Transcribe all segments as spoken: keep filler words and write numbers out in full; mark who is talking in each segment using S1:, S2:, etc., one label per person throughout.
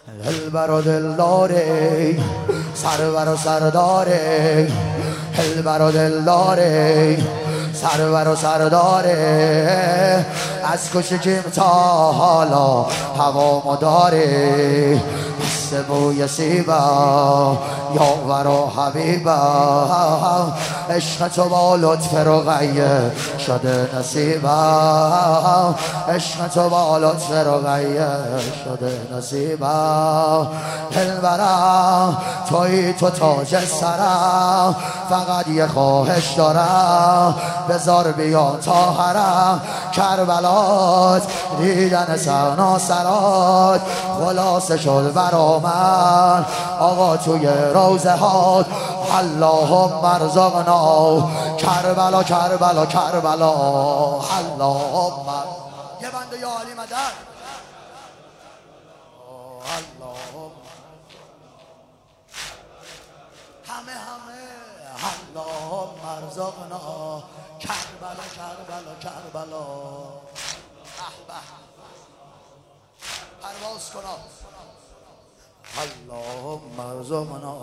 S1: دلبر و دلداره سرور و سرداره دلبر و دلداره سرور و سرداره از کشکیم تا حالا هوا مداره دست بوی سیبا یاور و حبیبا عشق تو با لطف رقیه شده نصیبا عشق تو با لطف رقیه شده نصیبا دلبرم توی تو تاج سرم فقط یه خواهش دارم بذار بیان تا حرم کربلات دیدن سرنا سرات خلاصه شد برا من آقا توی روزه هات اللهم ارزقنا کربلا کربلا کربلا اللهم یه بنده یا علی مدد اللهم همه همه اللهم ارزقنا کربلا کربلا کربلا به پرواز کنا اللهم ارزقنا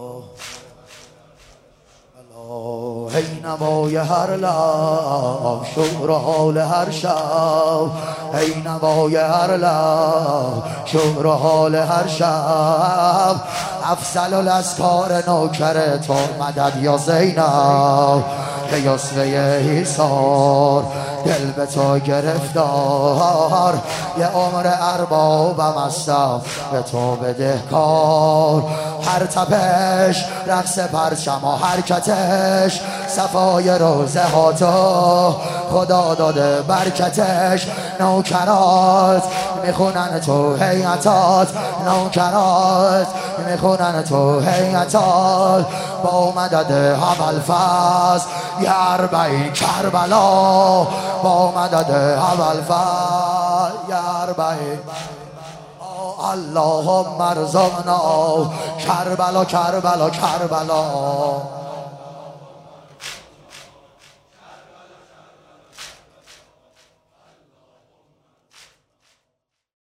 S1: ای نوای هر لب شور حال هر شب ای نوای هر لب شور حال هر شب افضل الاسکار نوکر تو مدد یا زینب که یسوه ایثار دل به تو گرفتار یه عمر اربابم هستم به تو بدهکار هر تپش رقص پرچم و حرکتش صفای روزه ها تو خدا داده برکتش نوکرات میخونن تو هیئتات نوکرات میخونن تو هیئتات با مدد ابوالفضل یا اربعین کربلا با مدد ابوالفضل یا اربعین اللهم ارزقنا کربلا کربلا کربلا